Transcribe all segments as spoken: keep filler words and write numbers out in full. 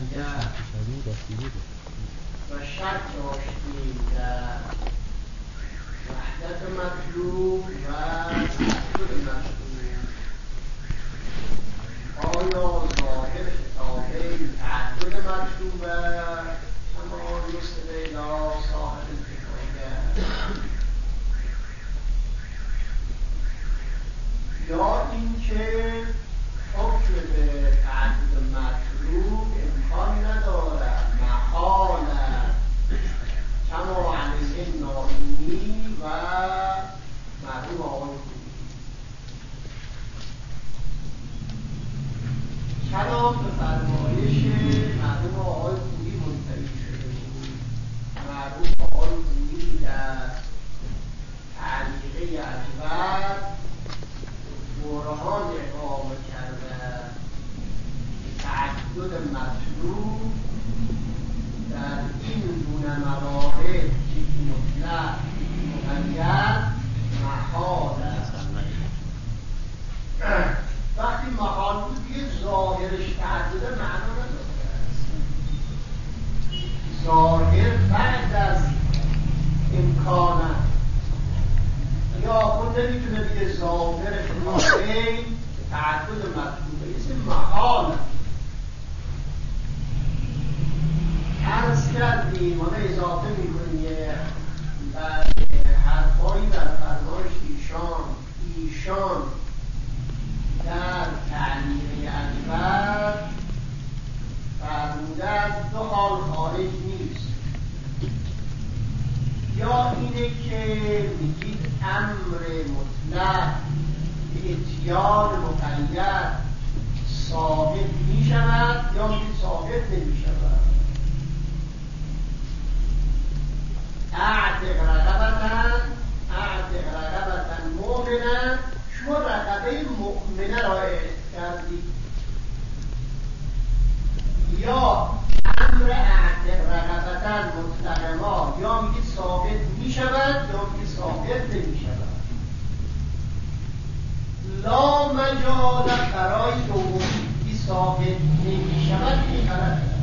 مقید و شک داشتیم در وحدت مطلوب و تعدد مطلوب. آیا ظاهر خطابه تعدد مطلوبه اما مثل لیلا صاحب الحکایت، یا اینکه حکم به تعدد مطلوب امکان ندارد محاله کما علیه نائینی و مرحوم آقای خویی. کلام به فرمایش مرحوم آقای خویی منتهی شده بود. مرحوم آقای خویی در تعلیقه اکبر برهان اقامه کرده تعدد مطلوب در این گونه موارد که مطلق مقید محال است. وقتی محال بود یه ظاهرش تعدد معنا نداره است. ظاهر بعد از امکانه یا خود نمیتونه بگه ظاهر خطابه تعدد مطلوبه، اسم محال. عرض کردیم حالا اضافه میکنیم یه حرفایی در فرمایش ایشان ایشان در تعلیقه اکبر فرمودند دو حال خارج نیست. یا اینه که میگید امر مطلق به اتیان مقید ثابت میشود یا میگید ثابت نمیشود. اعتق رقبتن اعتق رقبتن مؤمنن، شما رقبه مؤمنه را اعتق کردید. یا امر اعتق رقبتن مطلق ما یا میگید ثابت میشود یا میگید ثابت نمیشود. لا مجال برای دومی ثابت نمیشود این غلط است،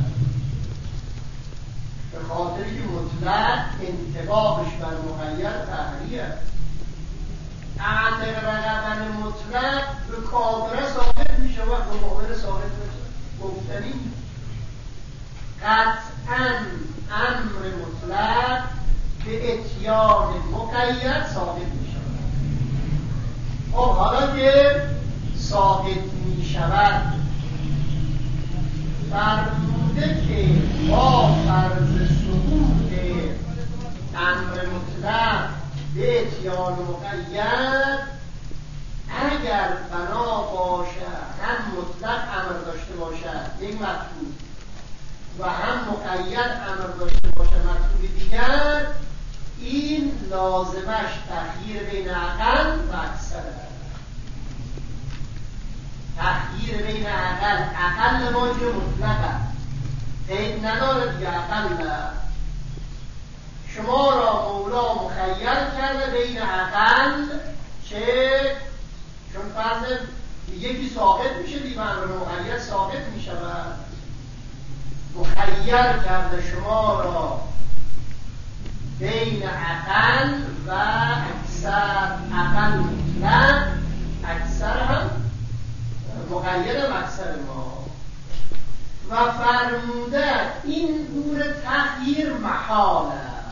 به خاطر که مطلق انطباقش بر مقید تحریه. اعتق رقبن مطلق به کافره ثابت می شود به مؤمن ثابت گفتنی. قطعا امر مطلق به اتیان مقید ثابت می شود. خب حالا که ثابت می شود فرموده که با فرض ثبوت امر مطلق به اتیان مقید اگر بنا باشد هم مطلق امر داشته باشد یک مطلوب و هم مقید امر داشته باشد مطلوب دیگر، این لازمش تخییر بین اقل و اکثر است. تخییر بین اقل اقل ما که مطلق است قید نداره دیگه اقل. شما را مولا مخیر کرده بین اقل چه چون فرض یکی ثابت میشه دیگه امر مقید ثابت میشه و مخیر کرده شما را بین اقل و اکثر. اقل مطلق اکثر هم مقید هم اکثر ما و فرموده این گونه تغییر محاله.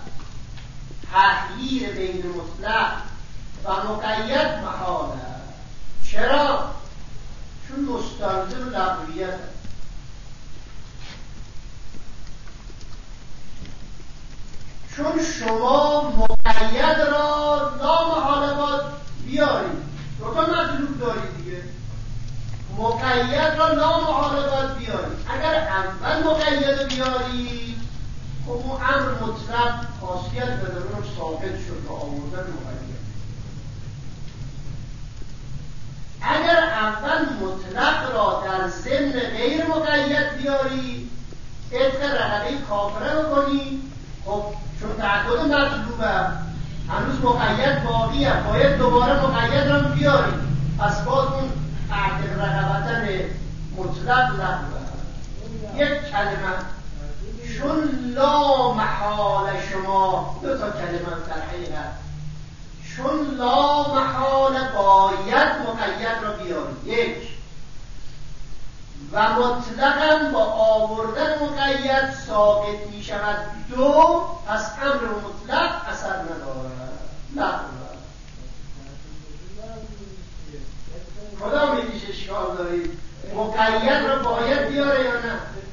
تغییر بین مطلق و مقید محاله. چرا؟ چون مستلزم لغویت. چون شما مقید را لامحاله باید بیارید. دو تا مطلوب دارید دیگه. مقید را لامحاله باید بیارید. اگر اول مقید رو بیارید خب اون امر مطلق خاصیت به درون ثابت شد و آوردن مقید. اگر اول مطلق را در ضمن غیر مقید بیارید عتق رقبه کافره بکنید، خب چون تعدد مطلوبه هنوز مقید باقیه باید دوباره مقید را بیارید. پس باز اون اعتق رقبتن مطلق لغوه. یک کلمه چون لا محال شما دو تا کلمه در حقیقت چون لا محال باید مقید را بیارید یک و مطلقا با آوردن مقید ثابت می شود دو پس امر مطلق اثر ندارد نه کدام یکیش اشکال دارید مقید را باید بیاره یا نه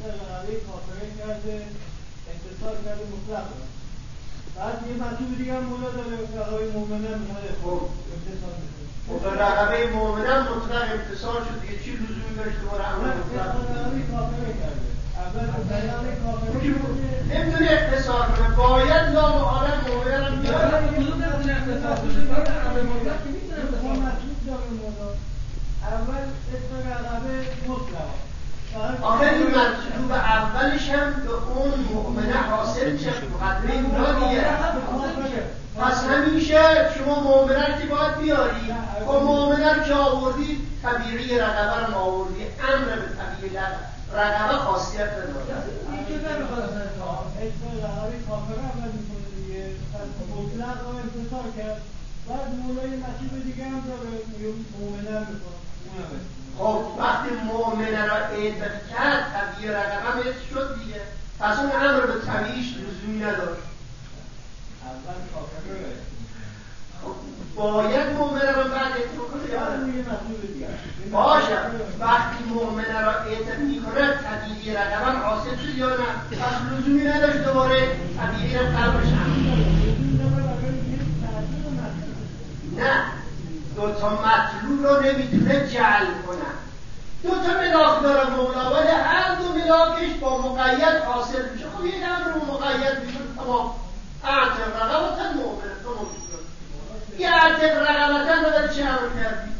انتصار کرده مطلق را بعد یه مطلوب دیگه هم مولا داره رقبه مومنه مومنه خب امتصال میکنه خب رقبه مومنه مطلق امتصال شد دیگه چی لزومی داشت دوباره امر مطلق رقبه کافره کرده اول بیان کافره کرده نمیتونه اختصار کنه باید لا محاله مومنه را بیاره کدوم نمیتونه اختصار کنه بعد امر مطلق که میتونه اختصار کنه مطلوب داره مولا اول اسم رقبه مطلق آخه این مطلوب اولش هم به اون مؤمنه حاصل چه مقدمه اونا دیگه پس همیشه شما مؤمنه که باید بیاری و مؤمنه که آوردی طبیعی رقبه رو آوردی امر به طبیعی رقبه خاصیت نداره این که نمیخواد اسم رقبه کافره اول میکنه دیگه پس مطلق رو انتصار کرد بعد مولای مطلوب دیگه هم داره مؤمنه میکنه خب وقتی مؤمنه را اعتقاد کرد طبیعی رقبه هم شد دیگه پس اون امر به طبیعیش لزومی نداشت اول کافره خب باید مؤمنه را بعد اعتقاد کنه یا نه باشه وقتی مؤمنه را اعتقاد میکنه طبیعی رقبه حاصل شد یا نه پس لزومی نداشت دوباره طبیعی را قلبش هم نه دو تا مطلوب رو نمیتونه جعل کنن دو تا ملاک داره مولا ولی هر دو ملاکش با مقید حاصل میشه خب یک امر رو مقید میشه تمام اعتق رقبتن مؤمنه تمام شد یه اعتق رقبتن رو در چه امر کردی؟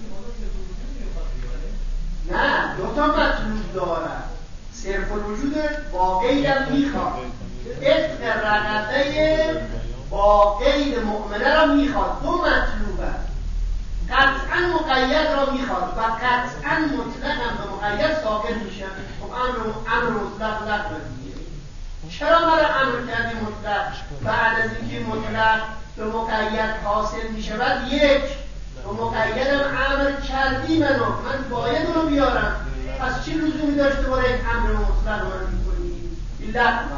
نه دو تا مطلوب داره صرف الوجود با غیرم میخواد اعتق رقبه با غیر مؤمنه را میخواد دو مطلوبه قطعا مقید را میخواد و قطعا مطلق هم به مقید ساکن میشه خب امر امر مطلق لغو دیگه چرا مرا امر کردی مطلق بعد از اینکه مطلق به مقید حاصل میشه بعد یک به مقیدم امر کردی منو من باید اونو بیارم پس چی لزومی داشته باید یک امر مطلق رو میکنی لغو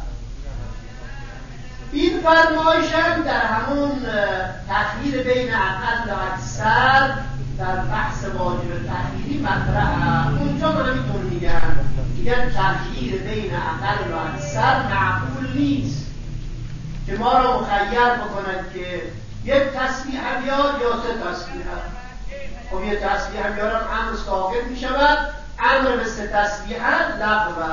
این فرمایش هم در همون تخییر بین اقل و اکثر در بحث واجب تخییری مطرحه اونجا من همینطور میگن میگن تخییر بین اقل و اکثر معقول نیست که ما را مخیر بکنند که یک تسبیح بیاد یا سه تسبیح خب یک تسبیح بیارم امر ساقط میشود امر به سه تسبیح لغوه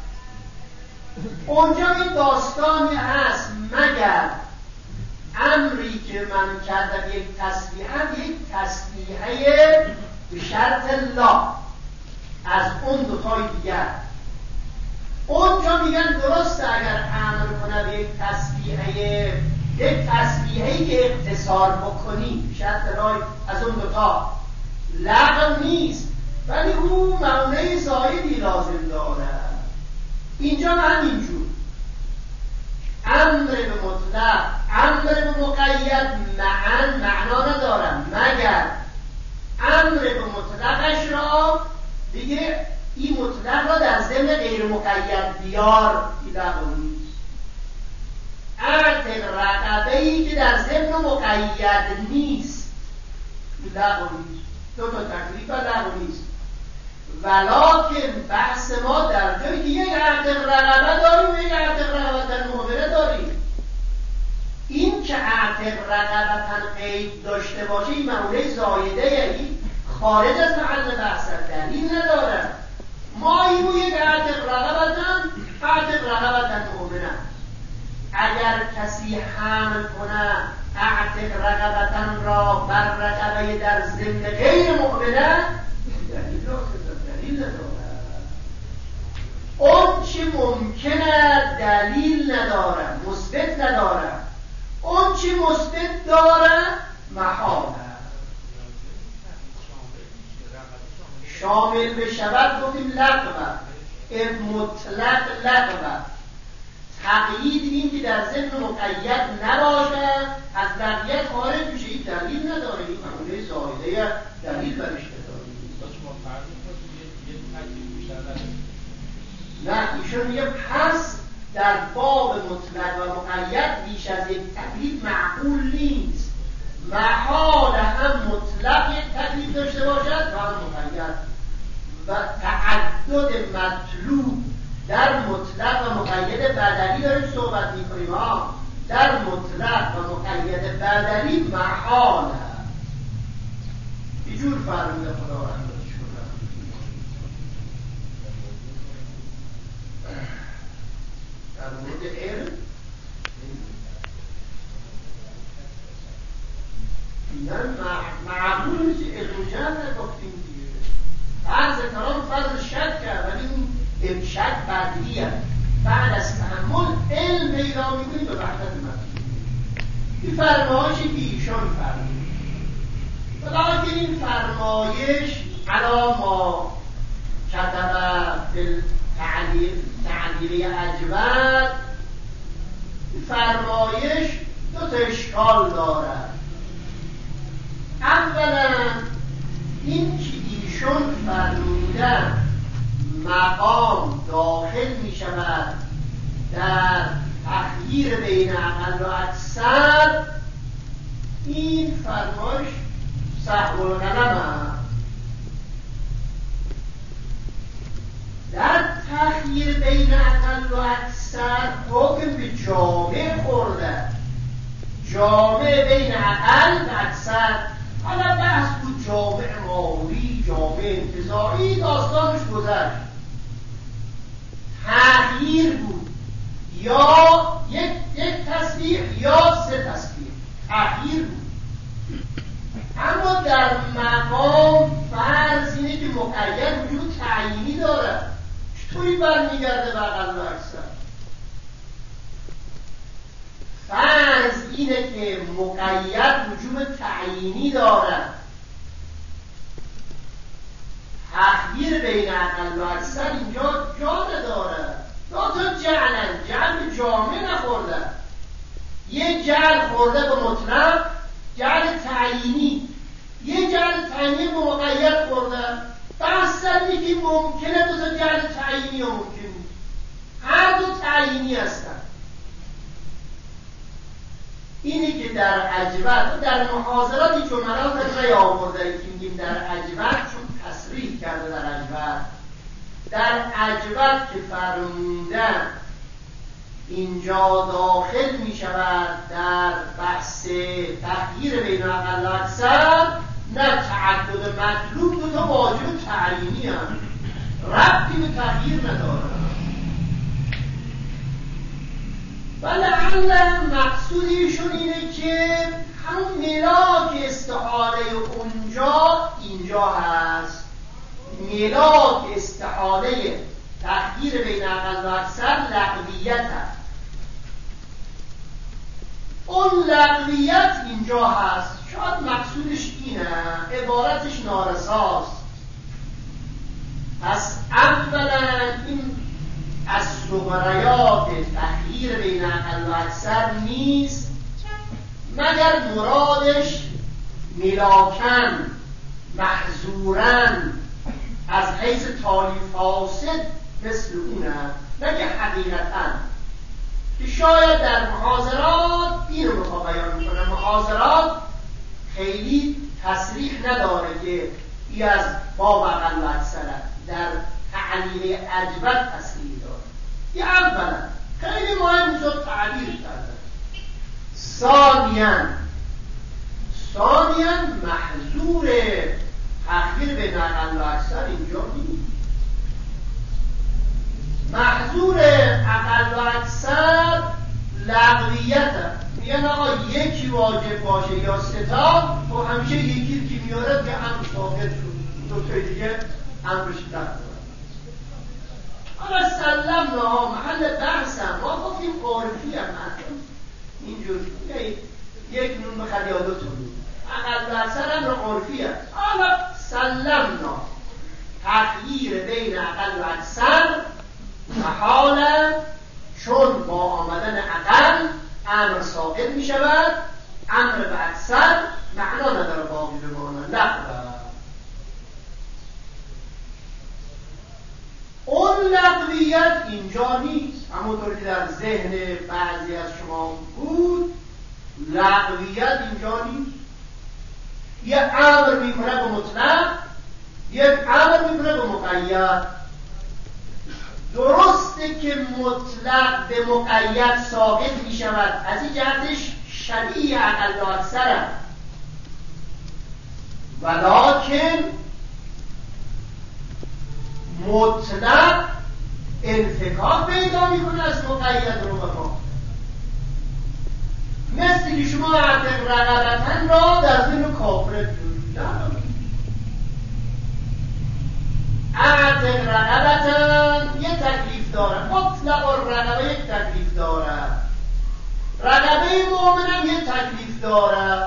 اونجا این داستانی هست مگر امری که من کردم یک تسبیحه یک تسبیحه به شرط لا از اون دوتای دیگر اونجا میگن درسته اگر امر کنه یک تسبیحه یک تسبیحه که اختصار بکنی شرط لای از اون دوتا لغو نیست ولی او معنی زایدی لازم داره اینجا همینجور امر به مطلق امر به مقید معن معنا ندارم مگر امر به مطلقش را دیگه این مطلق را در ضمن غیر مقید بیار لغو نیست اعتق رقبه‌ای که در ضمن مقید نیست لغو نیست دو تا تکلیف لغو نیست ولکن بحث ما در جایی که یک اعتق رقبه داریم و یک اعتق رقبتن مؤمنه داریم این که اعتق رقبتن قید داشته باشه این معنی زایده یعنی خارج از محل بحث دلیل نداره ما اینو یک اعتق رقبتن اعتق رقبتن مؤمنه اگر کسی حمل کنه اعتق رقبتن را بر رقبه در ضمن غیر مؤمنه دلیل نداره اون چی ممکنه دلیل نداره مثبت نداره اون چی مثبت داره محاله شامل بشود گفتیم لغوه مطلق لغو. تقیید این که در ذهن مقید نباشد از لغویت خارج میشه. این دلیل نداره، این معموله زایده دلیل برش نداره. نه ایشون میگه پس در باب مطلق و مقید بیش از یک تقیید معقول نیست. محال هم مطلق یک تقیید داشته باشد و هم مقید، و تعدد مطلوب در مطلق و مقید بدلی داریم صحبت میکنیم ها. در مطلق و مقید بدلی محال هست. یه جور فرموده خداوند در مورد علم اینن معقول نیست. علم جمع نگفتیم دیگه. فرض کلام فرض شک کرد، ولی این شک بدلیه. بعد از تحمل علم پیدا میکنیم به وحدت مطلوب. این فرمایشی که ایشان فرمود، ولی که این فرمایش علا ما کتب تعلیل اجود، فرمایش دو تا اشکال دارد. اولا این که ایشون فرمودن مقام داخل می شود در تخییر بین اقل و اکثر، این فرمایش سهو القلم است. در تخییر بین اقل و اکثر حکم به جامع خورده، جامع بین اقل و اکثر. حالا بحث بود جامع معمولی، جامع انتزاعی، داستانش گذشت. تغییر بود یا یک یک تصویر یا سه تصویر، تغییر بود. اما در مقام فرض اینه که مقید وجود تعیینی داره. چطوری برمیگرده به اقل و اکثر؟ فرض اینه که مقید وجود تعیینی دارد، تغییر بین اقل و اکثر اینجا جا نداره. لا تا جعلن، جعل جامع نخورده، یه جعل خورده به مطلق، جعل تعیینی، یه جعل تعیینی به مقید خورده. بحث اینه که ممکنه دو تا جعل تعیینی ها ممکن نیست، هر دو تعیینی هستن. اینی که در عجبت در محاضراتی چون مناطق نیاورده که میگیم در عجبت، چون تصریح کرده در عجبت، در عجبت که فرمودن اینجا داخل می شود در بحث تغییر بین اقل و اکثر، نه تعدد مطلوب دو تا واجب تعیینی هم ربطی به تغییر نداره. و لعل مقصود ایشون اینه که همون ملاک استحاله اونجا اینجا هست. ملاک استحاله تغییر بین اقل و اکثر لغویت هست. اون لغویت اینجا هست. شاید مقصودش اینه، عبارتش نارساست. پس اولا این از صغریات تغییر بین اقل و اکثر نیست، مگر مرادش ملاکن محظورن از حیث تالی فاسد مثل اونه، نه که حقیقتا. که شاید در محاضرات این رو میخوا بیان میکنه. محاضرات خیلی تصریح نداره که ای از باب اقل و اکثره، در تعلیل عجبت تصریح داره. یه اولا خیلی مهم شد تعبیر کرده. ثانیاً ثانیاً محظور تغییر بین اقل و اکثر اینجا نیست. محظور اقل و اکثر لغویت هست. میگن آقا یکی واجب باشه یا ستا، و همیشه یکی که میاره که امر ثابت شد، دو تای دیگه امرش رفت. حالا سلم نه محل بحثم، ما گفتیم عارفی هم اینجور یک نون بخد یا دو تون اقل و اکثر هم عارفی هست. حالا سلم نه تغییر بین اقل و اکثر محالا چون با آمدن عقل امر ساقط می شود، امر به اکثر معنا نداره باقی بماند. لغو اون لغویت اینجا نیست، همونطور که در ذهن بعضی از شما بود. لغویت اینجا نیست. یک امر میکنه به مطلق، یک امر میکنه به مقید. درسته که مطلق به مقید ساقط میشود، از این جهتش شبیه اقل و اکثره، ولکن مطلق انفکاک پیدا میکنه از مقید رو به ما. مثل که شما اعتق رقبتن را در ذهن کافر بیارید، اعتق رقبتن یه تکلیف داره، مطلق الرقبه یک تکلیف داره، رقبه مؤمنم یه تکلیف داره.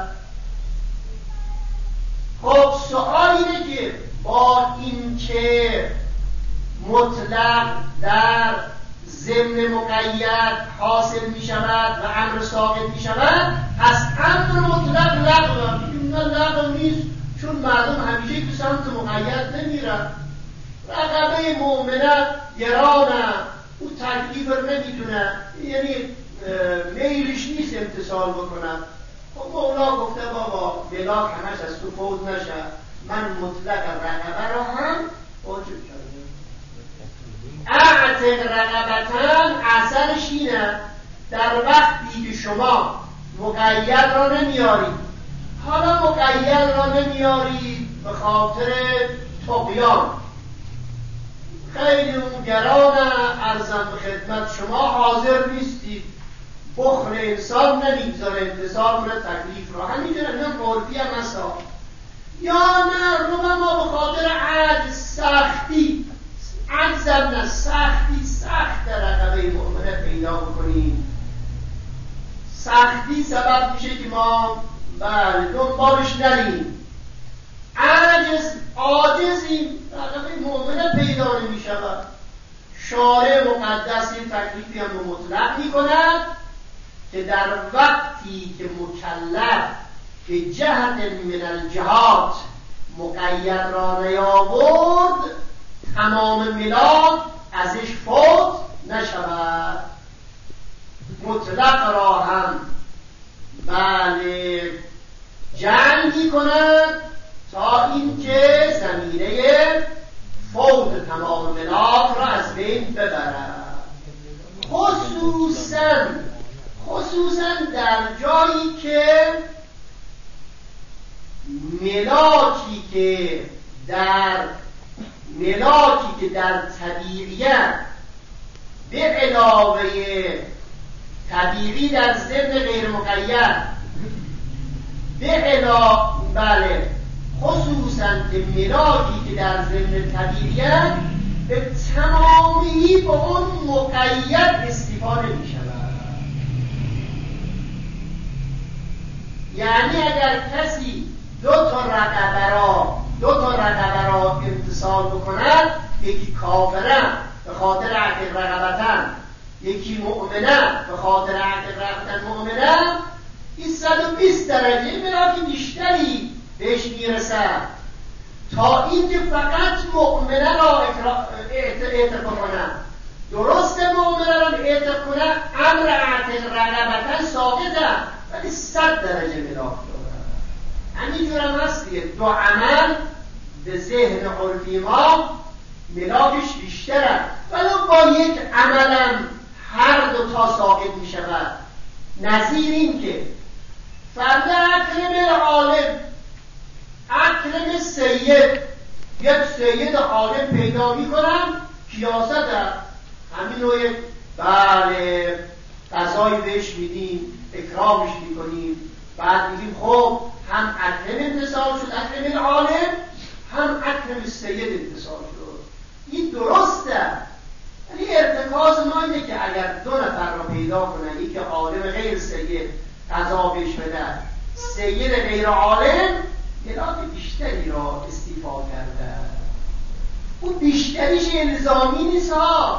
خب سؤال اینه که با این که مطلق در ضمن مقید حاصل می شود و امر ساقط می شود، از امر مطلق لغو میگیم نه لغو نیست، چون مردم همیشه که سمت مقید نمیرن. رقبه مؤمنه گرانه، او تکلیف رو نمیتونه، یعنی میلش نیست امتصال بکنه. خب مولا گفته بابا ملاک همش از تو فوت نشه، من مطلق رقبه رو هم واجب کردم. اعتق رقبتن اثرش اینه در وقتی که شما مقید را نمیارید، حالا مقید را نمیارید به خاطر طغیان، خیلی اون گرانه، ارزم به خدمت شما حاضر نیستید، بخل انسان نمیگذاره انتصار کنه تکلیف را، همینجوره هم عرفی هم اصلا. یا نه رو ما به خاطر عجز سختی، عجزم نه سختی، سخت رقبه مؤمنه پیدا بکنیم، سختی سبب میشه که ما بله دنبالش نریم، عجز عاجزیم، رقبه مؤمنه پیدا نمی شود. شارع مقدس این تکلیفی هم رو مطلق می کند که در وقتی که مکلف به جهت من الجهات مقید را نیاورد، تمام ملاک ازش فوت نشود، مطلق را هم بله جنگی کند تا اینکه زمینه فوت تمام ملاک را از بین ببرد. خصوصا خصوصا در جایی که ملاکی که در ملاکی که در طبیعیت به علاوه طبیعی در ضمن غیر مقید به علاوه بله خصوصا که ملاکی که در ضمن طبیعیت به تمامی به اون مقید استفاده می شود. یعنی اگر کسی دو تا رقبه را دو تا رقبه را امتصال بکند، یکی کافره به خاطر عتق رقبتن، یکی مؤمنه به خاطر عتق رقبتن مؤمنه، این صد و بیست درجه ملاک بیشتری بهش میرسد تا اینکه فقط مؤمنه را اعتق کنه. درست مؤمنه را اعتق کنه، امر عتق رقبتن ساقطه، ولی صد درجه ملاک داره. همینجور هم هست دیگه، دو عمل به ذهن عرفی ما ملاکش بیشتره، ولی با یک عملم هر دو تا ساقط می شود. نظیر این که فرد اکرم عالم، اکرم سید، یک سید عالم پیدا می کنم، کیاست همین رو یک بله غذایی بهش میدیم، اکرامش میکنیم، بعد میگیم خب هم اکرم انتصال شد، اکرم عالم، هم اکرم سید انتصال شد. این درسته، ولی ارتکاز ما اینه که اگر دو نفر را پیدا کنن، یکی عالم غیر سید غذا بهش بده، سید غیر عالم ملاک بیشتری را استیفا کرده. اون بیشتریش الزامی نیست ها،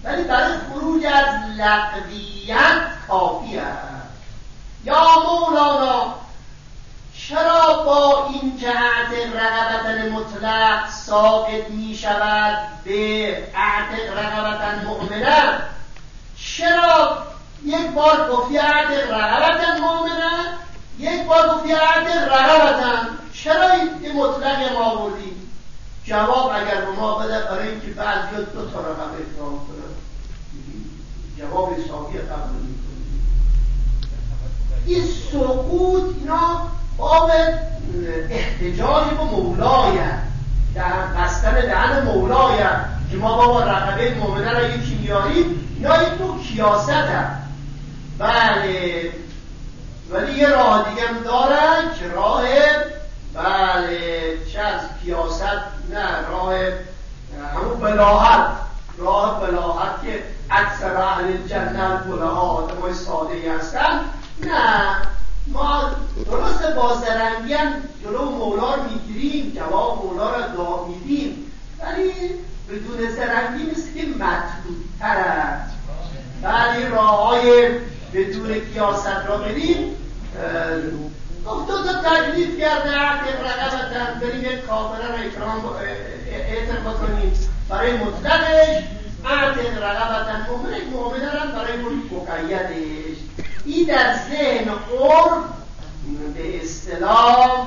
ولی برای خروج از لغویت کافی است. یا مولانا چرا با این که اعتق رقبة مطلق ساقط می شود به اعتق رقبة مؤمنه؟ چرا یک بار گفتی اعتق رقبة مؤمنه، یک بار گفتی اعتق رقبة؟ چرا این مطلق ما آوردی؟ جواب اگر به ما بده برای اینکه بعضی دو تا رقبه اکرام کنن، جواب حسابی قبول میکنی. این سقوط اینا باب احتجاج با مولای در بستن دهن مولای که ما بابا رقبه مؤمنه را یکی میاریم، اینا یک نوع کیاست هم. بله ولی یه راه دیگه هم دارن که راه بله چه از کیاست نه، راه همون بلاحت، راه بلاحت که اکثر اهل جنت بلاها آدم های ساده ای هستن. نه ما درست با زرنگی هم جلو مولا رو میگیریم، جواب مولا رو دعا میدیم، ولی بدون زرنگی مثل که مطلوب تر است. ولی راه های بدون کیاست را بریم. دو تا تکلیف کرده اعتق رقبة، بریم یک کافره را اکرام اعتق بکنیم برای مطلقش، اعتق رقبة مؤمنه، مؤمنه را برای مقیدش. این در ذهن عرف به اصطلاح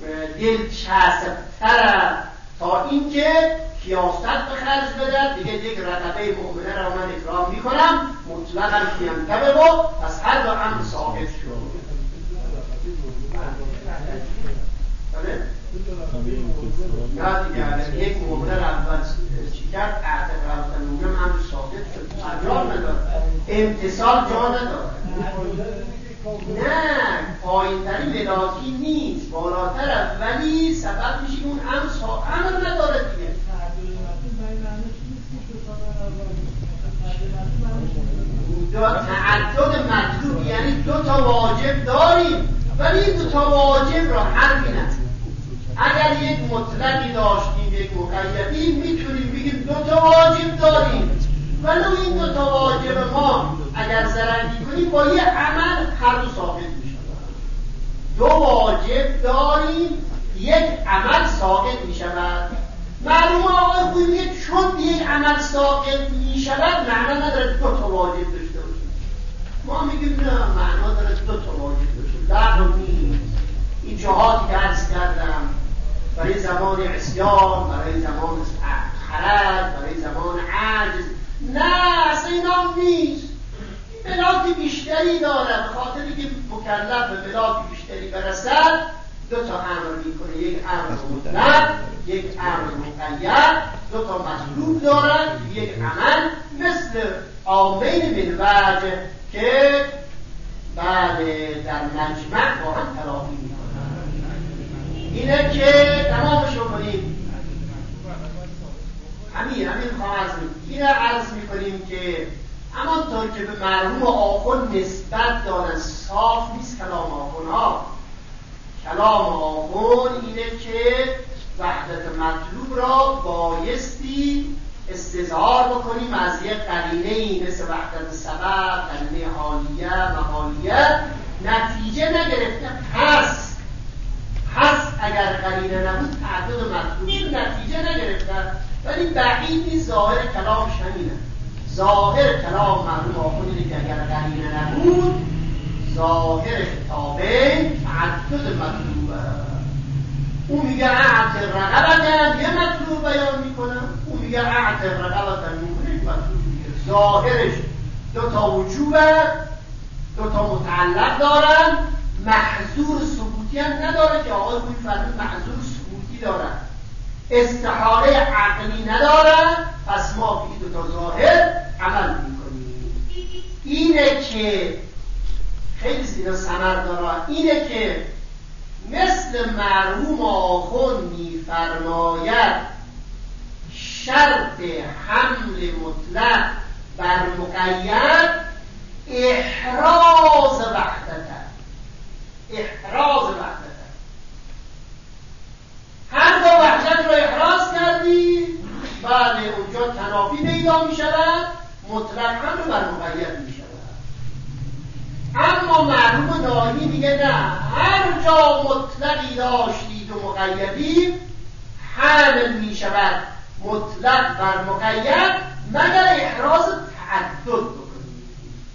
دلچسب‌تر تا اینکه کیاست به خرج بدن دیگه یک رقبه مؤمنه را من اکرام میکنم مطلقا فینتبه با پس هر دو هم ثابت شد. نه دیگه یک مؤمنه را اول چی کرد اعتق رقبة مؤمنه هم ثابت شد، جا نداره، امتصال جا نداره. نه پایین‌تری ملاکی نیست، بالاتر، ولی سبب میشه اون امر نداره دیگه. دو تعدد مطلوب یعنی دو تا واجب داریم، ولی این دو تا واجب را همین است. اگر یک مطلقی داشتیم یک مقیدی میتونیم بگیم دو تا واجب داریم، ولی این دو تا واجب ما اگر زرنگی کنیم با یه عمل هر دو ثابت میشه. دو واجب داریم یک عمل ساقط میشود. معلومه آقای خویی میگه چون یک عمل ساقط میشود معنا نداره دو تا واجب داشته باشیم. ما میگیم نه معنا داره دو تا واجب داشته باشه. نیست. این جهاتی که عرض کردم برای زمان عصیان، برای زمان حرج، برای زمان عجز، نه اصلا اینا نیست. ملاک بیشتری داره، به خاطری که مکلف به ملاک بیشتری برسد دو تا امر میکنه، یک امر مطلق یک امر مقید، دو تا مطلوب دارن، یک عمل مثل عامین من وجه که بله در مجمع با هم تلاقی میکنن. اینه که تمامشو کنیم. همین همین خواهد اینه عرض میکنیم که همانطور که به مرحوم آخوند نسبت دارن، صاف نیست کلام آخوند ها. کلام آخوند اینه که وحدت مطلوب را بایستی استظهار بکنیم از یک قرینه‌ای مثل وحدت سبب، قرینه حالیه، محالیه، نتیجه نگرفته. پس پس اگر قرینه نبود تعدد مطلوبی نتیجه نگرفته، ولی بعید نیست ظاهر کلامش همینه. ظاهر کلام مرحوم آخوند اینه که اگر قرینه نبود ظاهر خطابین تعدد مطلوبه. اون میگه اعتق رقبة یه مطلوب بیان میکنه، اون میگه اعتق رقبة میکنه یک مطلوب میگه. ظاهرش دو تا وجوبه، دو تا متعلق دارن، محظور ثبوتی هم نداره که آقای خویی فرمود محظور ثبوتی دارن، استحاله عقلی ندارن. پس ما به دو تا ظاهر عمل میکنیم. اینه که خیلی زیرا ثمر داره، اینه که مثل مرحوم آخوند می‌فرماید شرط حمل مطلق بر مقید احراز وحدت، احراز وحدت. هر دو وحدت رو احراز کردی، بله اونجا تنافی پیدا می شود، مطلق هم بر مقید می شود. اما مرحوم دائمی میگه نه، هر جا مطلقی داشتید و مقیدی حمل می شود مطلق بر مقید مگر احراز تعدد بکنید.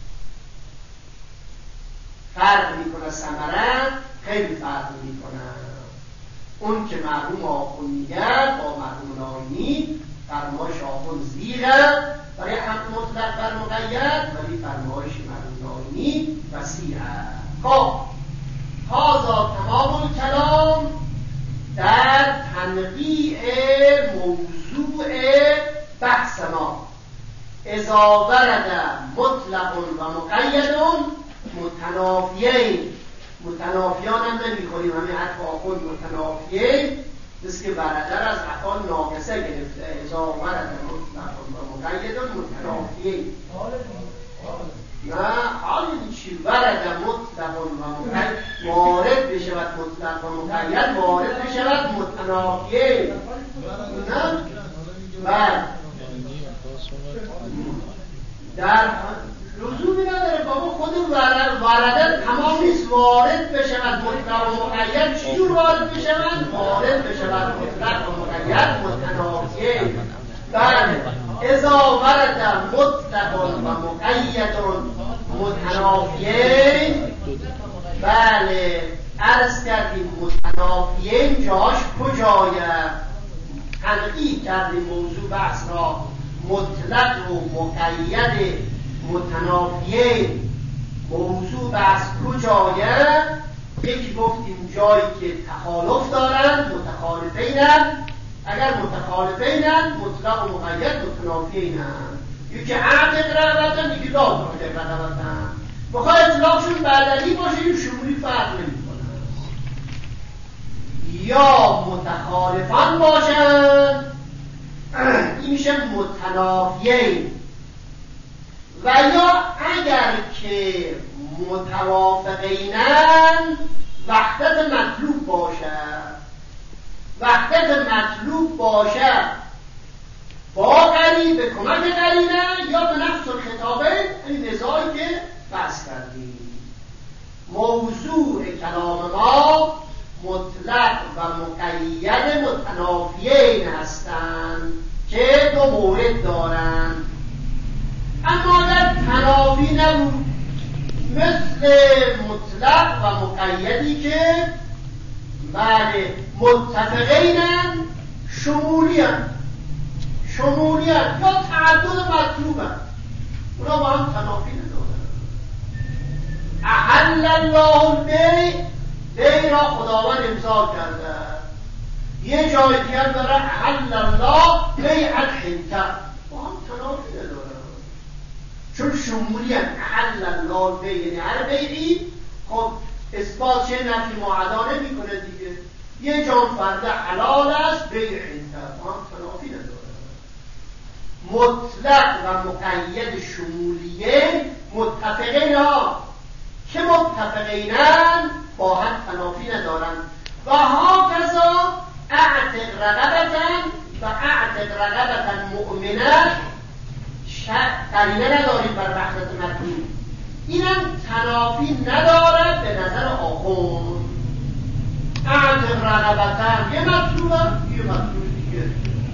فرق میکنه ثمره، خیلی فرق میکنه. اون که مرحوم آخوند میگه با مرحوم دائمی فرمایش آخوند زیغه برای حمل مطلق بر مقید، ولی فرمایش مرحوم دائمی وسیعه. خب هذا تمام الکلام در تنقیع موضوع بحث ما. اذا ورد مطلق و مقید متنافیین، متنافیان هم نمی کنیم، همین حتی آخوند متنافیین مثل که ورده از افعال ناقصه گرفته. اذا ورد مطلق و مقید متنافیین، نه حالی چی؟ ورد مطلق و مقید وارد بشود، مطلق و مقید وارد بشود متنافیین، نه بله در لزومی نداره بابا. خود ورده تمام نیست، وارد بشود مطلق و مقید. چجور وارد بشود؟ وارد بشود مطلق و مقید متنافیین. بله اذا ورد مطلق و مقید متنافیین، بله عرض کردیم متنافیین جاش کجایه؟ تنقیح کردیم موضوع بحث را. مطلق و مقید متنافیین موضوع بحث کجایه؟ یکی گفتیم جایی که تخالف دارند، متخالفینند. اگر متخالفینند مطلق و مقید متنافیینند. یکی عقد رغبتن، یکی لا عقد رغبتن. بخواه اطلاقشون بدلی باشه یا شمولی فرق نمی کنن. یا متخالفان باشن این میشه متنافیین، و یا اگر که متوافقینن وحدت مطلوب باشد. وحدت مطلوب باشد با قرین، به کمک قرینه یا به نفس الخطابه، این نزاعی که بحث کردیم. موضوع کلام ما مطلق و مقید متنافیین هستند که دو مورد دارند. اما اگر تنافی نبود، مثل مطلق و مقیدی که بله متفقینن شمولیان شمولیان یا تعدد مطلوبن، اونا با هم تنافی ندارن. احل الله البیع، بیع را خداوند امضا کرده. یه جای دیگر داره احل الله بیع الحنطه، با هم تنافی ندارن چون شمولیان. احل الله البیع یعنی هر بیعی خب اثبات چه نفی معدا نمی کنه دیگه. یه جان فرده حلال است، بیع حنطه، با هم تنافی ندارن. مطلق و مقید شمولیه متفقین ها که متفقینن با هم تنافی ندارن. و ها کذا اعتق رقبتن و اعتق رقبتن مؤمنه قرینه نداریم بر وحدت مطلوب. اینم تنافی نداره به نظر آخوند. اعتق رقبتن یه مطلوبه، یه مطلوب دیگه.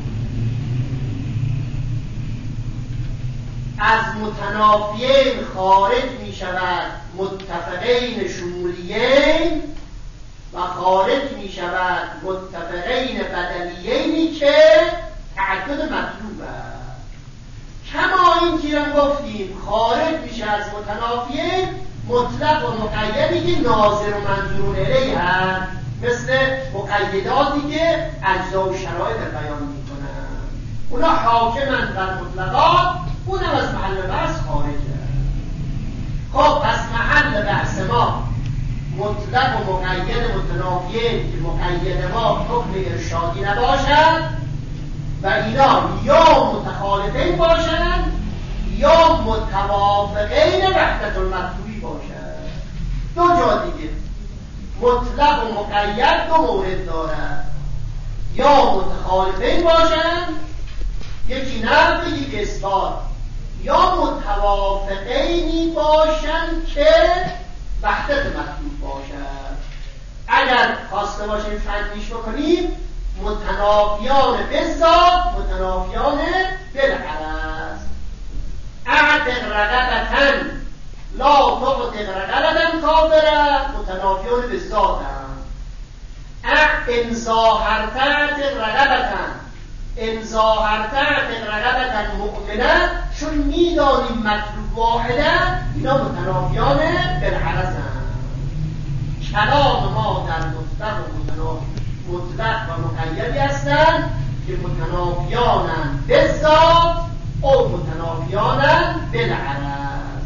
از متنافیین خارج می شود متفقین شمولیین و خارج می شود متفقین بدلیینی که تعدد مطلوب است. کما این که هم گفتیم خارج میشه از متنافیین مطلق و مقیدی که ناظر و منظور الیه هست، مثل مقیداتی که اجزا و شرایط بیان میکنن. اونا حاکمن بر مطلقات، اونم از محل بحث خارجه. خب پس محل بحث ما مطلق و مقید متنافیین که مقید ما حکم ارشادی نباشد و اینا یا متخالفین باشند یا متوافقین وحدت المطلوبی باشند. دو جا دیگه مطلق و مقید دو مورد دارد، یا متخالفین باشند، یکی نفی یکی اثبات، یا متوافقینی باشن که وحدت مطلوب باشد. اگر خواسته باشیم تنظیش بکنیم متنافیان بالذات متنافیان بالغرض. اعتق رقبة لا تعتق رقبة کافرة متنافیان بالذات هم. ان ظاهرت اعتق رقبة ان ظاهرت اعتق رقبة مؤمنه، چون میدانیم مطلوب واحده، اینا متنافیان بالغرض هم. کلام ما در مطلق و متنافی مطلق و مقیدی هستند که متنافیانند بالذات او متنافیانند بالغرض.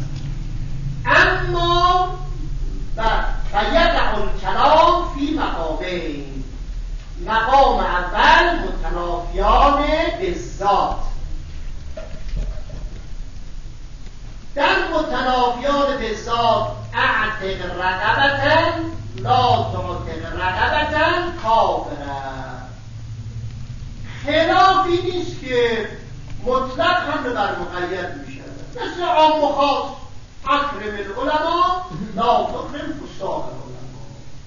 اما فیقع الکلام فی مقامین. مقام اول متنافیان بالذات. در متنافیان بالذات اعتق رقبة لا تعتق رقبة کافرة. خلافی نیست که مطلق هم بر مقید میشه، مثل عام و خاص. اکرم العلماء لا تکرم فساق العلماء.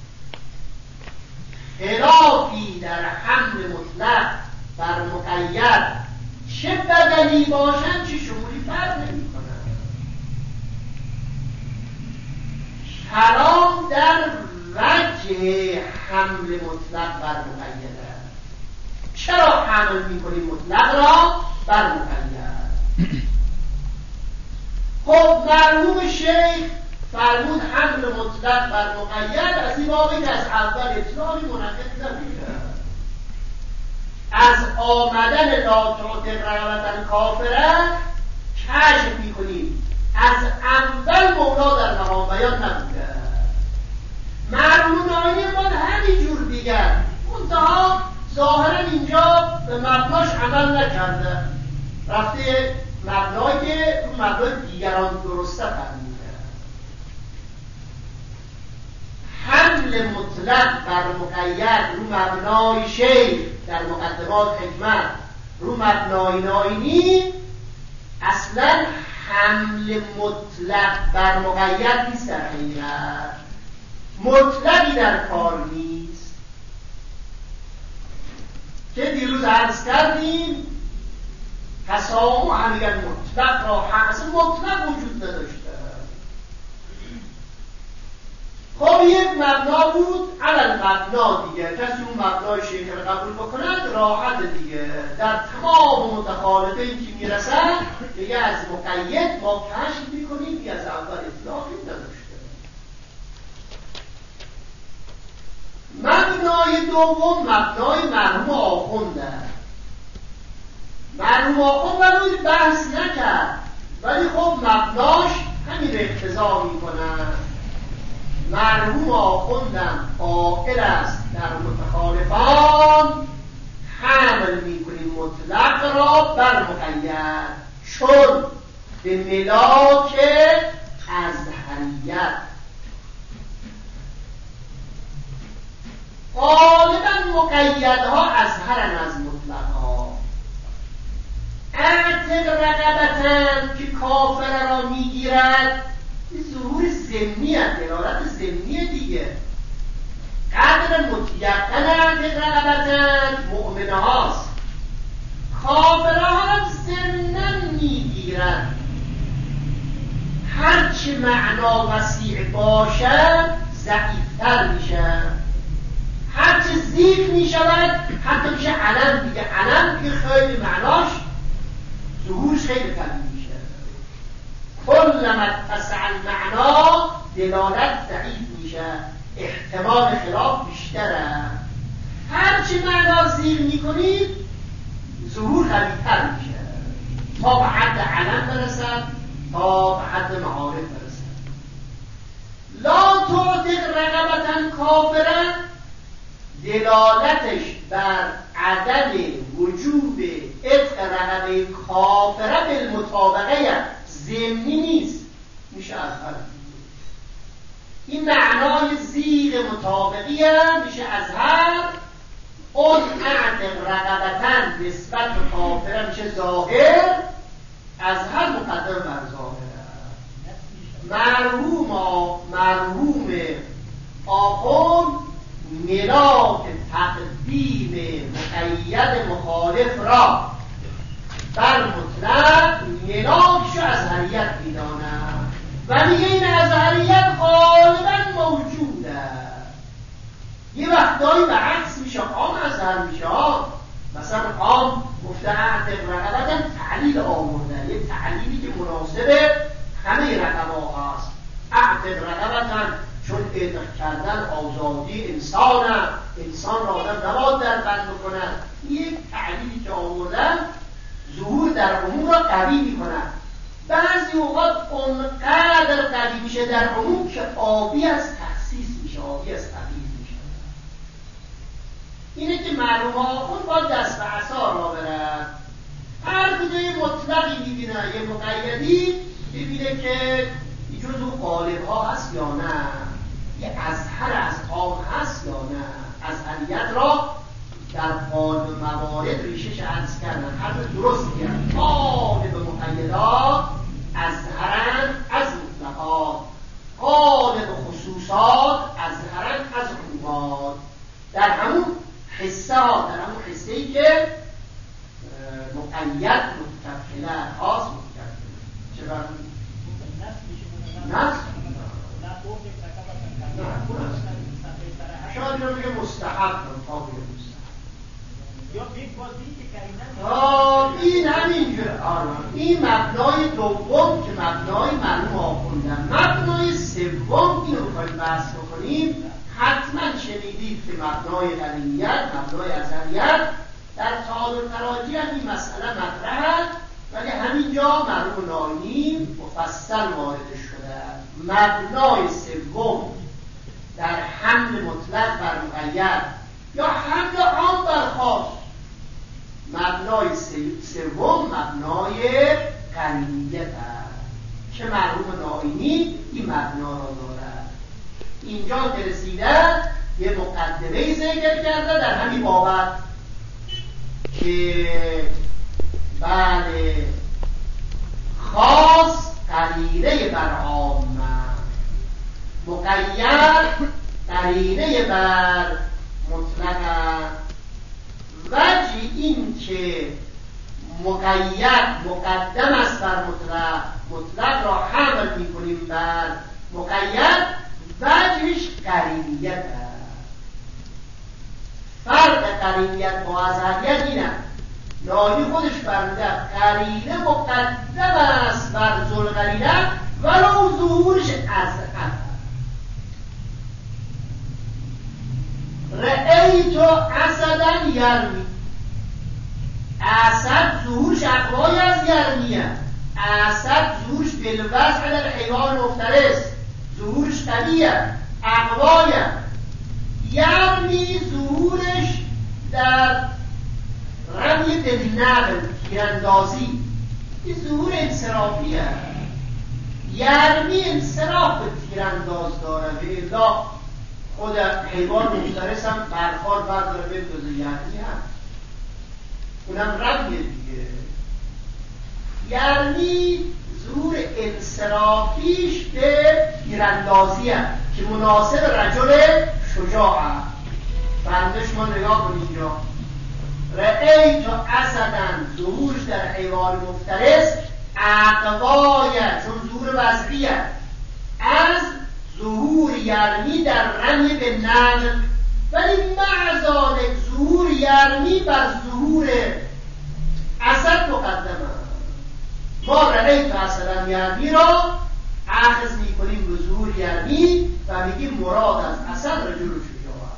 خلافی در حمل مطلق بر مقید چه بدلی باشن چه شمولی فرق نمی کنن. کلام در وجه حمل مطلق بر مقید است. چرا حمل میکنیم مطلق را بر مقید؟ خب مرحوم شیخ فرمود حمل مطلق بر مقید از این واقعی که از اول اطلاقی منعقد نمیشه. از آمدن لا تعتق رقبة کافره کشف میکنیم از اول مولا در مقام بیان نبوده. مرحوم ناینی ما همین جور دیگر منتها ظاهرا اینجا به مبناش عمل نکرده، رفته مبنایی که رو مبنای دیگران درسته فرموده. حمل مطلق بر مقید رو مبنای شیخ در مقدمات حکمت رو مبنای ناینی اصلا حمل مطلق بر مقید نیست. در حقیقت مطلقی در کار نیست که دیروز عرض کردیم تسامح همیگن مطلق را حق اصلا مطلق وجود نداشته. خب یک مبنا بود علل مبنا دیگه، کسی اون مبنای شیخ را قبول بکند راحت دیگه. در تمام متخالفه این که میرسن دیگه از مقید ما کشف میکنیم که از اول اطلاقی نداشته. مبنای دوم مبنای مرحوم آخونده. مرحوم آخوند برای بحث نکرد ولی خب مبناش همین اقتضا میکنه. مرحوم آخوندم قائل است در متخالفان حمل میکنیم مطلق را بر مقید، چون به ملاک ازهریت غالبا مقیدها ازهرن از مطلقها. اعتق رقبة که کافر را میگیرد ظهور ضمنی است، دلالت ضمنی دیگه. قدر متیقن اعتق رقبة مؤمنه هاست، کافر هم ضمنا میگیرد. هرچی معنا وسیع باشه ضعیفتر میشه، هرچی ضعیف میشود حتی میشه علم دیگه. علم که خیلی معناش ظهورش خیلی قوی میشه. کلما اتسع المعنا دلالت ضعیف میشه، احتمال خلاف بیشتره. هرچی معنا زیر میکنید ظهور قوی‌تر میشه تا به حد علم برسد، تا به حد معارف برسد. لا تعتق رقبة کافرة دلالتش بر عدم وجوب عتق رقبه کافره بالمطابقه ضمنی نیست، میشه از هر این معنای زیغ مطابقی هم میشه از هر اون اعتق رقبتن نسبت به کافره میشه ظاهر، از هر مقدم مقدم بر ظاهر مرحوم مرحوم آخوند ملاک تقدیم مقید مخالف را بر مطلق ملاکشو ازهریت میدانم و میگه این ازهریت غالبا موجوده. یه وقتایی به عکس میشه، عام ازهر میشه. مثلا عام گفته اعتق رقبتا تعلیل آورده، یه تعلیلی که مناسب همه رقبا هست. اعتق رقبتا چون اعتق کردن آزادی انسانه، انسان را آدم نباید در بند بکنه. یک تعلیلی که آوردن ظهور در عموم را قوی میکنه. بعضی اوقات اونقدر قوی میشه در عموم که آبی از تخصیص میشه، آبی از تقیید میشه. اینه که معلوم آخوند باید دست به عصا را برد. هر کجای مطلقی میبینه یه مقیدی ببینه که جزو قالب ها هست یا نه، یه ازهر از عام هست یا نه. ازهریت را در قالب موارد ریشش عرض کردن، حرف درست میگن. قالب مقیدات ازهرن از مطلقات، قالب خصوصات ازهرن از عمومات. در همون حصه ها، در همون حصه ای که مقید متکفله خاص متکفله چه برمید؟ نفس شاید رو بگه مستحب کنم یا یک بازی که کردن این همینجور. این مبنای دوم که مبنای معلوم آخوندن. مبنای سوم اینو بخواید بحث بکنیم، حتما شنیدید که مبنای قرینیت، مبنای ازهریت در تعادل تراجی هم این مسئله مطرحه، ولی همینجا مرحوم ناینی مفصل واردش شده. مبنای سوم در حمل مطلق بر مقید یا حمل عام بر خاص، مبنای سوم مبنای قرینیت است که مرحوم ناینی این مبنا را دارد. اینجا که رسیده یه مقدمه ذکر کرده در همین بابت که بله خاص قرینه بر عام، مقید قرینه بر مطلق. وجه این که مقید مقدم است بر مطلق، مطلق را حمل میکنیم بر مقید، وجهش قرینیت است. فرق قرینیت با ازهریت اینه، ناینی خودش فرموده قرینه مقدم است بر ذوالقرینه ولو ظهورش ازهر. رأیت اسدن یرمی، اسد ظهورش اقوای از یرمیه. اسد ظهورش بالوضع در حیوان مفترس، ظهورش طبیعه، اقوایه. یرمی ظهورش در رمی بالنقل، تیراندازی، این ظهور انصرافیه. یرمی انصراف تیرانداز داره، به الا خود حیوان مفترس هم برخار برداره بندازه، یرمی هم اونم رمیه دیگه. یرمی ظهور انصرافیش به تیراندازی هم که مناسب رجل شجاع هم. بندش ما نگاه کنید اینجا، رأیت اسدن ظهورش در حیوان مفترس اقوایه، چون ظهور وضعیه، از ظهور یرمی در رمی به نقل. ولی مع ذالک ظهور یرمی بر ظهور اسد مقدمه. ما رأیت اسدن یرمی را اخذ میکنیم به ظهور یرمی و میگیم مراد از اسد رجل شجاع.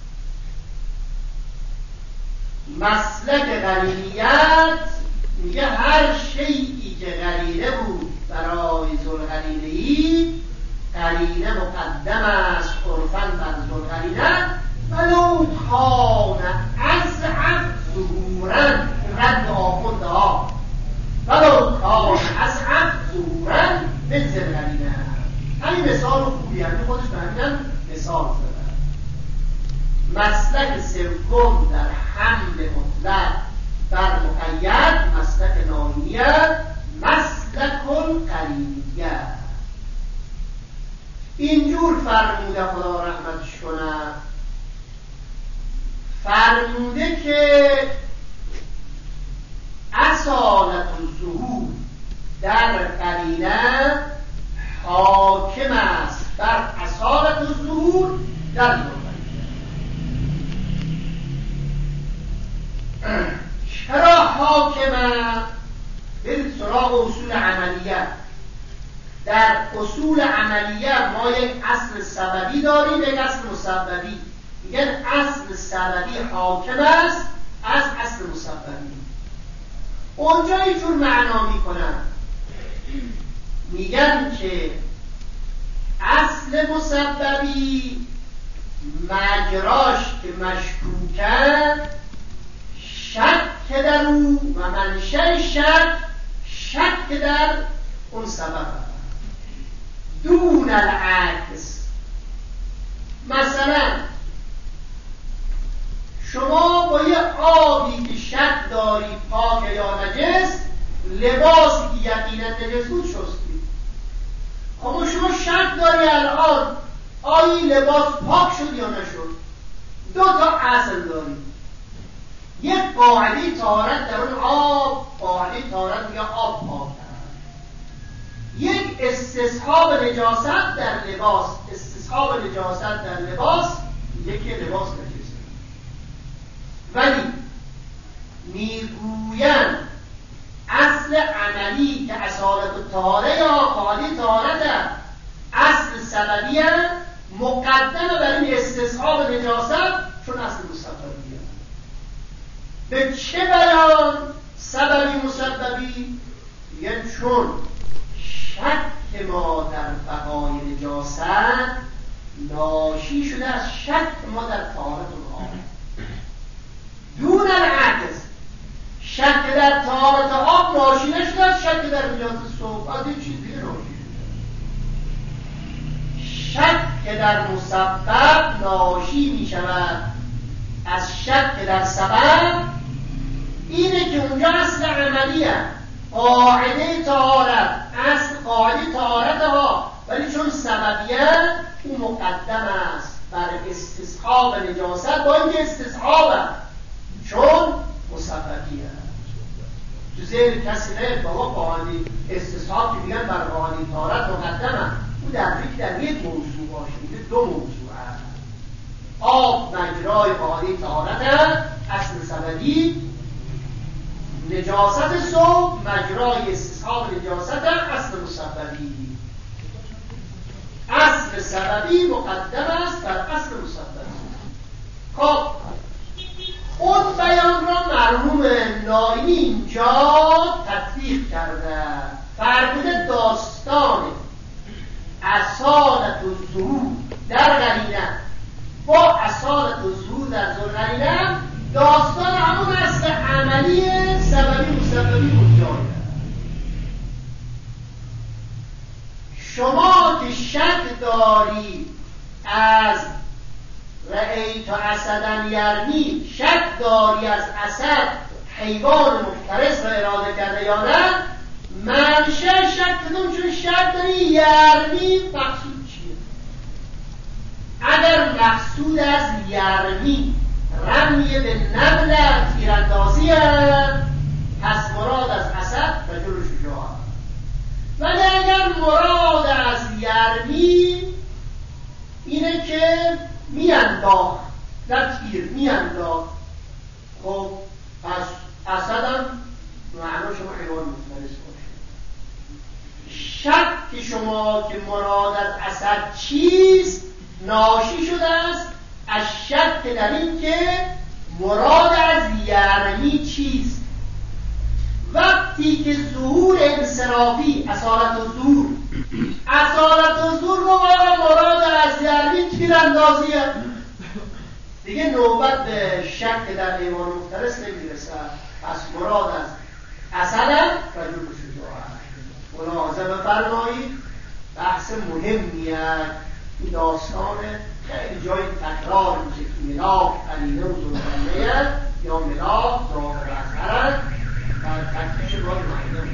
مسلک قرینیت میگه هر شیئی که قرینه بود برای ذوالقرینه‌ای، قرینه مقدم است عرفاً بر ذوالقرینه ولو کان اضعف ظهوراً. رد آخونده ها ولو کان اضعف ظهوراً من ذوالقرینه. همین مثال خوبی همین خودش به همین مثال زده. مسلک سوم در حمل مطلق بر مقید مسلک ناینیه، مسلک اینجور فرموده خدا رحمتش کنه، فرموده که اصالت الظهور در قرینه حاکم است بر اصالت الظهور در نوبت. چرا حاکمه؟ برید سراغ اصول عملیه. در اصول عملیه ما یک اصل سببی داریم، یک اصل مسببی. میگن اصل سببی حاکم است از اصل مسببی. اونجا اینجور معنا میکنن، میگن که اصل مسببی مجراش که مشکوکه، شک در او و منشأ شک شک در اون سبب دون العکس. مثلا شما با یه آبی که شک داری پاک یا نجس، لباسی که یقینا نجس بود شستی. اما شما شک داری الان آیا این لباس پاک شد یا نشد. دو تا اصل داری، یک قاعده طهارت در اون آب، قاعده طهارت میگه آب پاک است. یک استصحاب نجاست در لباس، استصحاب نجاست در لباس یکی لباس نجس. ولی میگوین اصل عملی که اصالت طهاره یا قاعده طهارت اصل سببی مقدمه بر این استصحاب نجاست، چون اصل مسببیه. به چه بیان سببی مسببی؟ یعنی چون شک ما در بقای نجاست ناشی شده از شک ما در طهارت آب، دون العکس. شک در طهارت آب ناشی نشده از شک در نجاست صبح، از این چیز دیگه ناشی شده. شک در مسبب ناشی می شود از شک در سبب. اینه که اونجا اصل عملیه، قاعده طهارت، اصل قاعده طهارت ها، ولی چون سببیه او مقدم است بر استصحاب نجاست، با اینکه استصحابه چون مسببیه. تو ذهن کسی نه بابا قاعده استصحاب که میگن بر قاعده طهارت مقدمه، او در فکر در یک موضوع باشه، میگه دو موضوع هست. آب مجرای قاعده طهارت اصل سببی، نجاست صبح مجرای استصحاب نجاست اصل مسببی. اصل سببی مقدم است بر اصل مسببی. خب اون بیان را مرحوم ناینی اینجا تطبیق کرده، فرموده داستان اصالت الظهور در قرینه با اصالت الظهور در قرینه داستان همون اصل عملی سببی مسببی مجاهده. شما که شک داری از رأیت اسدن یرمی، شک داری از اسد حیوان مفترس را اراده کرده یا نه، منشأ شک کدوم؟ چون شک داری یرمی مقصود چیه؟ اگر مقصود از یرمی رمی به نبل تیراندازی پس مراد از اسد رجل شجاع. ولی اگر مراد از یرمی اینه که میانداخت، نه تیر میانداخت، خب پس اسد هم معنی شما حیوان مفترس باشه. شک شما که مراد از اسد چیست ناشی شده است از شک در این که مراد از یرمی چیست. وقتی که ظهور انصرافی، اصالت الظهور، اصالت الظهور رو مراد از یرمی تیراندازیه، دیگه نوبت به شک در حیوان مفترس نمیرسه. پس مراد از اسد رجل شجاع. ملاحظه بفرمایید، بحث مهمیه. این داستان خیلی جای تکرار میشه که ملاک قرینه و ذوالقرنین یا ملاک ظاهر اثر و تکلیش باید معنی